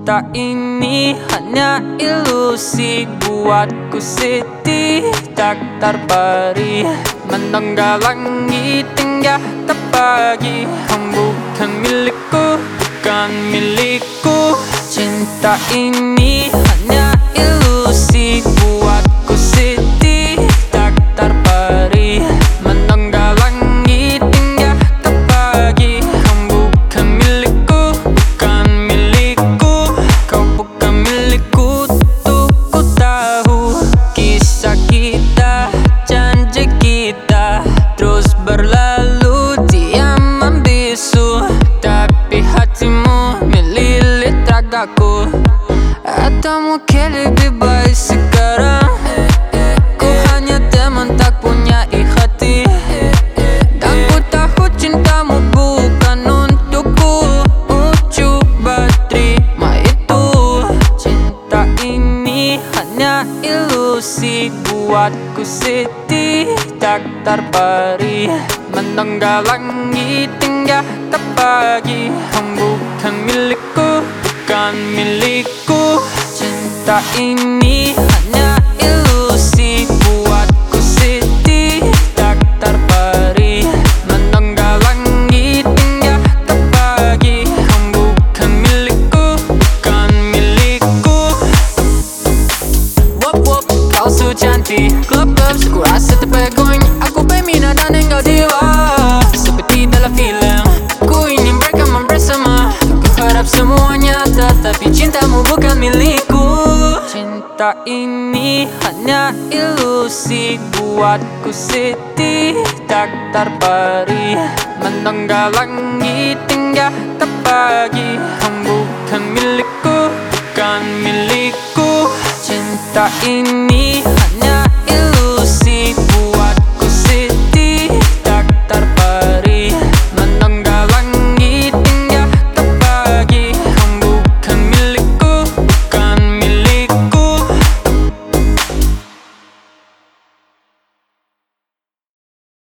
Cinta ini hanya ilusi buatku sedih tak terperi, menenggelam langit hingga tak pagi. Kamu bukan milikku, bukan milikku. Cinta ini hanya ilusi buatku sedih tak terperi, menenggelam langit hingga tak pagi. Kamu bukan milikku, bukan milikku. Kau bukan milikku, tuh ku tahu. Kisah kita, janji kita terus berlalu diam membisu, tapi hatimu melilit ragaku. Atau mungkin lebih baik sekarang ku hanya teman tak punya hati, dan ku tahu cintamu bukan untukku. Coba terima itu. Cinta ini hanya ilusi buatku sedih tak terperi, menenggelam langit hingga tak pagi. Kamu bukan milikku, bukan milikku. Cinta ini hanya ilusi buatku sedih tak terperi, menenggelam langit hingga tak pagi. Kamu bukan milikku, bukan milikku. Wop wop, kau so cantik. Club club, aku rasa terpegun. Aku berminat dan engkau dewa, seperti dalam filem. Ku ingin berkawan bersama. Ku harap semuanya tetapi cintamu bukan milikku. Cinta ini hanya ilusi buatku sedih tak terperi, menenggelam langit hingga tak pagi. Kamu bukan milikku, bukan milikku. Cinta ini